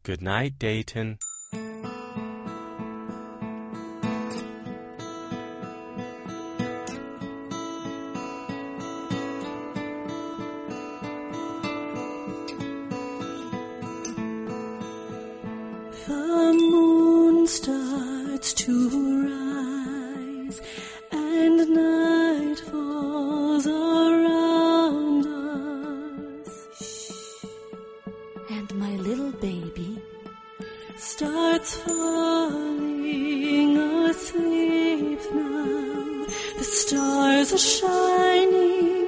Good night, Dayton. The moon starts to rise, and night falls around us. And my little baby starts falling asleep now. The stars are shining